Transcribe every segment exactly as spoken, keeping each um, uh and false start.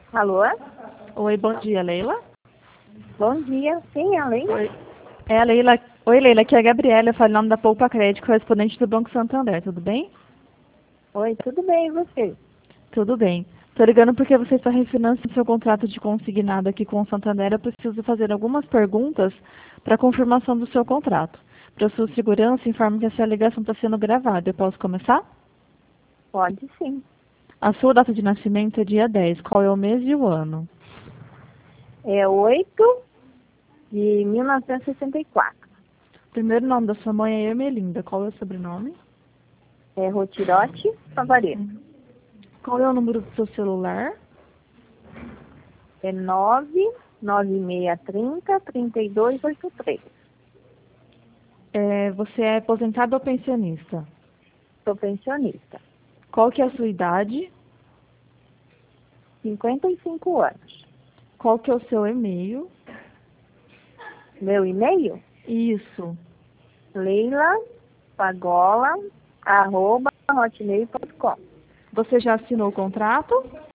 Alô? Oi, bom dia, Leila. Bom dia. Sim, é a Leila? Oi. É a Leila. Oi, Leila, aqui é a Gabriela, eu falo em nome da Poupa Crédito, correspondente do Banco Santander, tudo bem? Oi, tudo bem, e você? Tudo bem. Tô ligando porque você está refinanciando seu contrato de consignado aqui com o Santander. Eu preciso fazer algumas perguntas para confirmação do seu contrato. Para sua segurança, informe que essa ligação está sendo gravada. Eu posso começar? Pode sim. A sua data de nascimento é dia dez. Qual é o mês e o ano? É oito de mil novecentos e sessenta e quatro. O primeiro nome da sua mãe é Ermelinda. Qual é o sobrenome? É Rotirote Favareto. Qual é o número do seu celular? É nove nove seis três zero, três dois oito três. É, você é aposentado ou pensionista? Sou pensionista. Qual que é a sua idade? cinquenta e cinco anos. Qual que é o seu e-mail? Meu e-mail? Isso. leila pagola arroba hotmail ponto com. Você já assinou o contrato?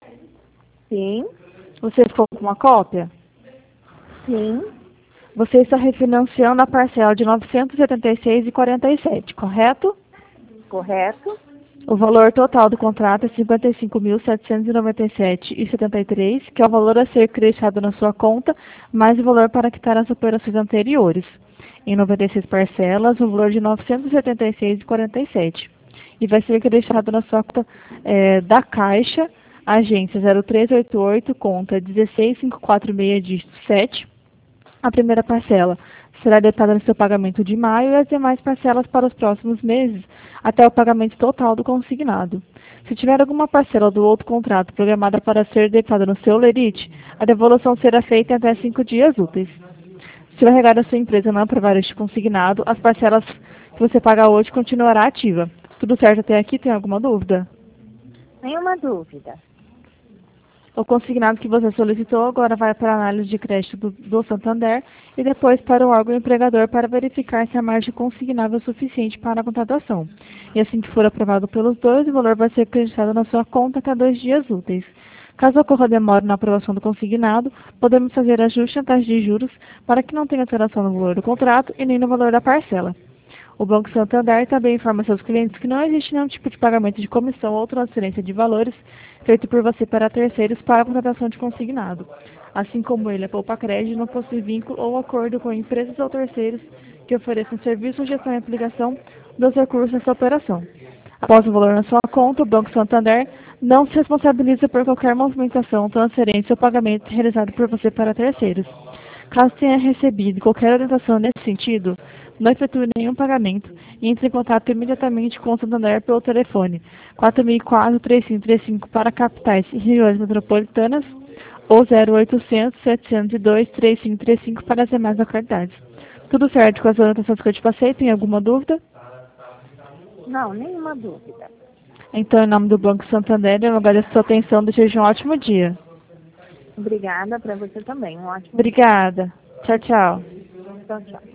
Sim, Você ficou com uma cópia? sim, Você está refinanciando a parcela de novecentos e setenta e seis reais e quarenta e sete centavos, correto? correto. O valor total do contrato é cinquenta e cinco mil setecentos e noventa e sete reais e setenta e três centavos, que é o valor a ser creditado na sua conta, mais o valor para quitar as operações anteriores. Em noventa e seis parcelas, o valor de novecentos e setenta e seis reais e quarenta e sete centavos. E vai ser creditado na sua conta é, da Caixa, agência zero três oito oito, conta um seis cinco quatro seis, dígito sete. A primeira parcela será debitada no seu pagamento de maio e as demais parcelas para os próximos meses, até o pagamento total do consignado. Se tiver alguma parcela do outro contrato programada para ser debitada no seu lerite, a devolução será feita em até cinco dias úteis. Se o RH da sua empresa não aprovar este consignado, as parcelas que você paga hoje continuará ativa. Tudo certo até aqui? Tem alguma dúvida? Nenhuma dúvida. O consignado que você solicitou agora vai para a análise de crédito do, do Santander e depois para o órgão empregador para verificar se a margem consignável é suficiente para a contratação. E assim que for aprovado pelos dois, o valor vai ser acreditado na sua conta até dois dias úteis. Caso ocorra demora na aprovação do consignado, podemos fazer ajuste na taxa de juros para que não tenha alteração no valor do contrato e nem no valor da parcela. O Banco Santander também informa seus clientes que não existe nenhum tipo de pagamento de comissão ou transferência de valores feito por você para terceiros para a contratação de consignado. Assim como ele, a Poupa Crédito não possui vínculo ou acordo com empresas ou terceiros que ofereçam serviço, gestão e aplicação dos recursos nessa operação. Após o valor na sua conta, o Banco Santander não se responsabiliza por qualquer movimentação, transferência ou pagamento realizado por você para terceiros. Caso tenha recebido qualquer orientação nesse sentido, não efetue nenhum pagamento e entre em contato imediatamente com o Santander pelo telefone quatro mil e quatro, três cinco três cinco para capitais e regiões metropolitanas ou zero oitocentos, setecentos e dois, três cinco três cinco para as demais localidades. Tudo certo com as orientações que eu te passei? Tem alguma dúvida? Não, nenhuma dúvida. Então, em nome do Banco Santander, eu agradeço a sua atenção. Desejo um ótimo dia. Obrigada para você também. Um ótimo dia. Obrigada. Tchau, tchau. Tchau, tchau.